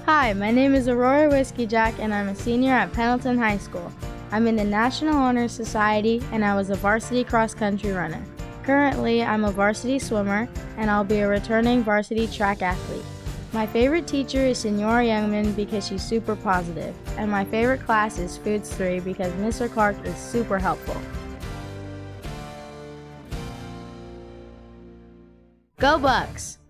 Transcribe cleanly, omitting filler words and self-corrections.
Hi, my name is Aurora Whiskey Jack, and I'm a senior at Pendleton High School. I'm in the National Honor Society, and I was a varsity cross-country runner. Currently, I'm a varsity swimmer, and I'll be a returning varsity track athlete. My favorite teacher is Senora Youngman because she's super positive, and my favorite class is Foods 3 because Mr. Clark is super helpful. Go Bucks!